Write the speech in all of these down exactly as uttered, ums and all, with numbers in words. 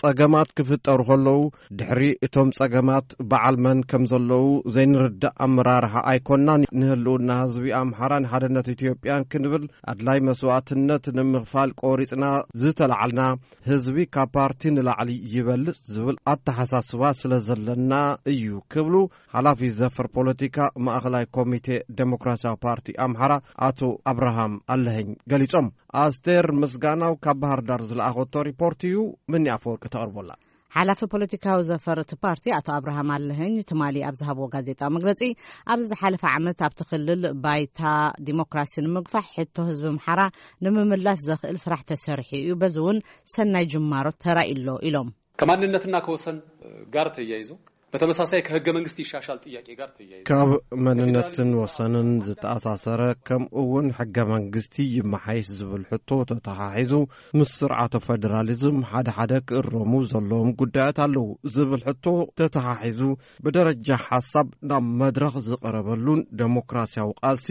ጸገማት ክፍጠሩ ከለው ድሕሪ እቶም ጸገማት በዓልመን ከም ዘለው ዘይንርዳእ ኣመራርሓ ኣይኮናን ንህልውና ህዝቢ ኣምሓራን ሓድነት ኢትዮጵያን ክንብል ኣድላይ መስዋዕትነት ንምኽፋል ቆሪጽና ዝተለዓልና ህዝቢ ካብ ፓርቲ ንላዕሊ ይበልጽ ዝብል ኣተሓሳስባ ስለ ዘለና እዩ ክብሉ ሓላፊ ዘፈር ፖለቲካ ማእኸላይ ኮሚቴ ዴሞክራሲያዊ ፓርቲ ኣምሓራ አቶ አብርሃም አለኸኝ ገሊጾም አስቴር ምስጋናው ካብ ባህር ዳር ዝለኣኸቶ ሪፖርት እዩ ምን ያፈወርቅ ተቀርቦላ ሓላፊ ፖለቲካዊ ዘፈርቲ ፓርቲ አቶ አብርሃም አለኸኝ ትማሊ ኣብ ዝሃቦ ጋዜጣዊ መግለጺ ኣብ ዝሓለፈ ዓመት ኣብ ትኽልል ባይታ ዲሞክራሲ ንምግፋሕ ሕቶ ህዝቢ ኣምሓራ ንምምላስ ዘኽእል ስራሕ ተሰሪሑ እዩ በዚ እውን ሰናይ ጅማሮ ተራኢሎ ኢሎም ከማንነትና ከወሰን ጋር ተያይዞ በተመሳሳይ ከህገ መንግስት ይሻሻል ጥያቄ ጋር ተያይዞ ካብ መንነትን ወሰንን ዝተኣሳሰረ ከምኡውን ሕገ መንግስቲ ይመሓይሽ ዝብል ሕቶ ተተሓሒዙ ምስ ስርዓተ ፌደራሊዝም ሓደ ሓደ ክእረሙ ዘለዎም ጉዳያት ኣለው ዝብል ሕቶ ተተሓሒዙ ብደረጃ ሓሳብ ናብ መድረኽ ዝቐረበሉን ዴሞክራሲያዊ ቃልሲ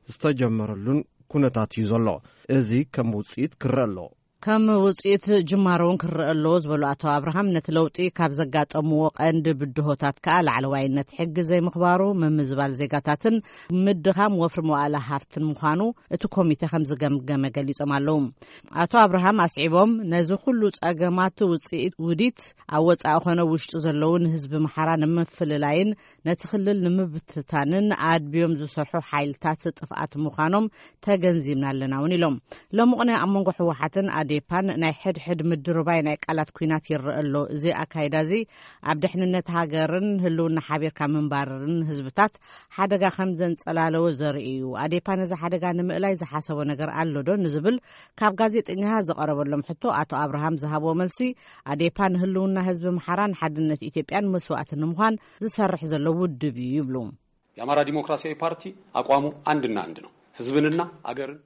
ዝተጀመረሉን ኩነታት እዩ ዘሎ እዚ ከም ውጽኢት ክረአ ኣሎ ከም ውጽኢት ጅማሮውን ክረአ ኣሎ ዝበሉ አቶ አብርሃም ነቲ ለውጢ ካብ ዘጋጠምዎ ቀንዲ ብድሆታት ከዓ ላዕለዋይነት ሕጊ ዘይምኽባሩ ምምዝባል ዜጋታትን ምድኻም ወፍሪ መዋእለ ሃፍትን ምዃኑ እቲ ኮሚቴ ከም ዝገምገመ ገሊጾም ኣለዉ አቶ አብርሃም ኣስዒቦም ነዚ ኩሉ ጸገማት ውጽኢት ውዲት ኣብ ወጻኢ ኮነ ውሽጡ ዘለዉ ንህዝቢ ኣምሓራ ንምፍልላይን ነቲ ክልል ንምብትታንን ኣድብዮም ዝሰርሑ ሓይልታት ጥፍኣት ምዃኖም ተገንዚብና ኣለና እውን ኢሎም ሎምቕነ ኣብ መንጎ ሕወሓትን ዴፓን ናይ ሕድ ሕድ ምድርባይ ናይ ቃላት ኩናት ይረአሎ እዚ ኣካይዳዚ ኣብ ድሕንነት ሃገርን ህልውና ሓቢርካ ምንባርን ህዝብታት ሓደጋ ከም ዘንጸላለዎ ዘርኢ እዩ ኣዴፓን እዚ ሓደጋ ንምእላይ ዝሓሰቦ ነገር ኣሎ ዶ ንዝብል ካብ ጋዜጠኛ ዝቐረበሎም ሕቶ አቶ አብርሃም ዝሃቦ መልሲ ኣዴፓን ህልውና ህዝቢ ኣምሓራን ሓድነት ኢትዮጵያን መስዋዕት ንምዃን ዝሰርሕ ዘሎ ውድብ እዩ ይብሉ የአማራ ዲሞክራሲያዊ ፓርቲ አቋሙ አንድና አንድ ነው ህዝብንና አገርን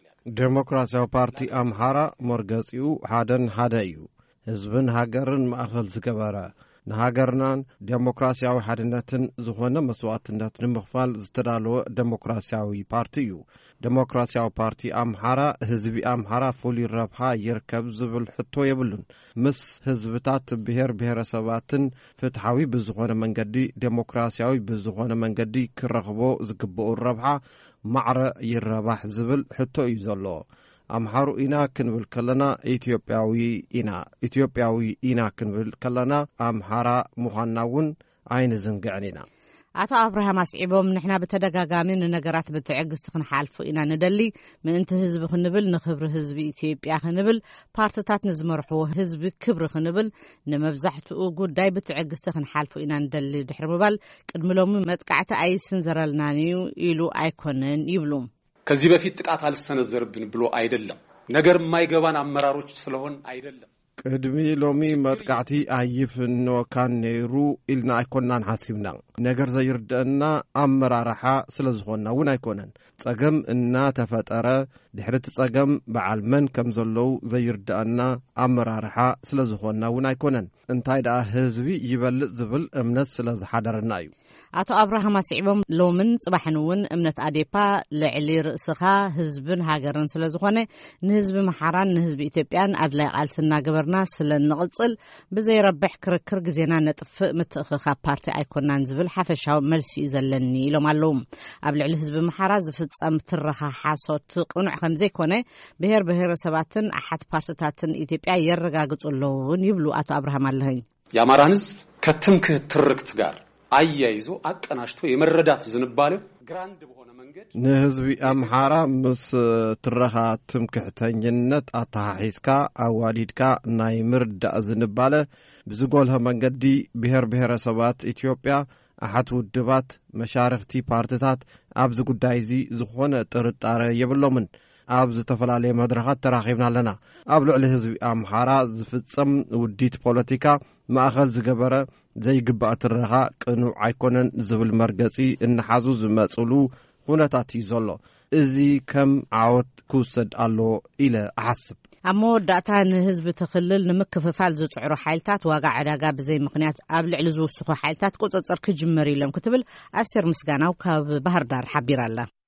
ዴሞክራሲያዊ ፓርቲ ኣምሓራ መርገጺኡ ሓደን ሓደ እዩ ህዝብን ሃገርን ማእኸል ዝገበረ ንሃገርናን ዴሞክራሲያዊ ሓድነትን ዝኾነ መስዋዕትነት ንምኽፋል ዝተዳለወ ዴሞክራሲያዊ ፓርቲ እዩ ዴሞክራሲያዊ ፓርቲ ኣምሓራ ህዝቢ ኣምሓራ ፍሉይ ረብሓ ይርከብ ዝብል ሕቶ የብሉን ምስ ህዝብታት ብሔር ብሔረሰባትን ፍትሓዊ ብዝኾነ መንገዲ ዴሞክራሲያዊ ብዝኾነ መንገዲ ክረኽቦ ዝግብኡ ረብሓ ማዕረ ይረባሕ ዝብል ሕቶ እዩ ዘሎ ኣምሓሩ ኢና ክንብል ከለና ኢትዮጵያዊ ኢና ኢትዮጵያዊ ኢና ክንብል ከለና ኣምሓራ ምዃንና እውን ኣይንዝንግዕን ኢና አቶ አብርሃም አስዒቦም ንሕና በተደጋጋሚ ነገራት በትዕግስት ክንሓልፉ ኢና ንደሊ ምእንቲ ህዝቢ ክንብል ንኽብሪ ህዝቢ ኢትዮጵያ ክንብል ፓርቲታት ንዝመርሕዎ ህዝቢ ክብሪ ክንብል ንመብዛሕትኡ ጉዳይ በትዕግስት ክንሓልፉ ኢና ንደሊ ድሕሪ ምባል ቅድሚሎም መጥቃዕቲ ኣይስንዘረልናን ኢሉ ኣይኮነን ይብሉ ከዚህ በፊት ጥቃት አልሰነዘርብን ብሎ አይደለም ነገር የማይገባን አመራሮች ስለሆን አይደለም ቅድሚ ሎሚ መጥቃዕቲ ኣይፍኖካን ነይሩ ኢልና ኣይኮናን ሓሲብና ነገር ዘይርድአና ኣመራርሓ ስለ ዝኾንና እውን ኣይኮነን ጸገም እናተፈጠረ ድሕሪ ጸገም በዓልመን ከም ዘለው ዘይርድአና ኣመራርሓ ስለ ዝኾንና እውን ኣይኮነን እንታይ ደኣ ህዝቢ ይበልጽ ዝብል እምነት ስለ ዝሓደረና እዩ አቶ አብርሃም አስዒቦም ሎምን ጽባሕን እውን እምነት አዴፓ ልዕሊ ርእስኻ ህዝብን ሃገርን ስለ ዝኾነ ንህዝቢ ኣምሓራን ንህዝቢ ኢትዮጵያን ኣድላይ ቃልስና ገበርና ስለ ንቕጽል ብዘይረብሕ ክርክር ግዜና ነጥፍእ ምትእኽኻ ፓርቲ ኣይኮናን ዝብል ሓፈሻዊ መልሲ እዩ ዘለኒ ኢሎም ኣለዉ ኣብ ልዕሊ ህዝቢ ኣምሓራ ዝፍጸም ትረኻ ሓሶት ቅኑዕ ከም ዘይኮነ ብሔር ብሔረሰባትን ኣሓት ፓርቲታትን ኢትዮጵያ የረጋግጹ ኣለውን ይብሉ አቶ አብርሃም ኣለኸኝ የአማራን ህዝብ ከትምክህት ትርክት ጋር አያይዞ አቀናሽቶ የመረዳት ዝንባሌው ግራንድ በሆነ መንገድ ንህዝቢ ኣምሓራ ምስ ትረኻ ትምክህተኝነት ኣተሓሒዝካ ኣዋዲድካ ናይ ምርዳእ ዝንባለ ብዝጎልህ መንገዲ ብሔር ብሔረሰባት ኢትዮጵያ ኣሓት ውድባት መሻርክቲ ፓርቲታት ኣብዚ ጉዳይ እዚ ዝኾነ ጥርጣረ የብሎምን ኣብ ዝተፈላለዩ መድረኻት ተራኺብና ኣለና ኣብ ልዕሊ ህዝቢ ኣምሓራ ዝፍጸም ውዲት ፖለቲካ ማእኸል ዝገበረ ዘይግባእ ትረኻ ቅኑዕ ኣይኮነን ዝብል መርገጺ እንሓዙ ዝመጽሉ ኩነታት እዩ ዘሎ እዚ ከም ዓወት ክውሰድ ኣሎ ኢለ ኣሓስብ ኣብ መወዳእታ ንህዝቢ ትኽልል ንምክፍፋል ዝጽዕሩ ሓይልታት ዋጋ ዕዳጋ ብዘይ ምኽንያት ኣብ ልዕሊ ዝውስኹ ሓይልታት ቁፅፅር ክጅመር ኢሎም ክትብል ኣስቴር ምስጋናው ካብ ባህር ዳር ሓቢራላ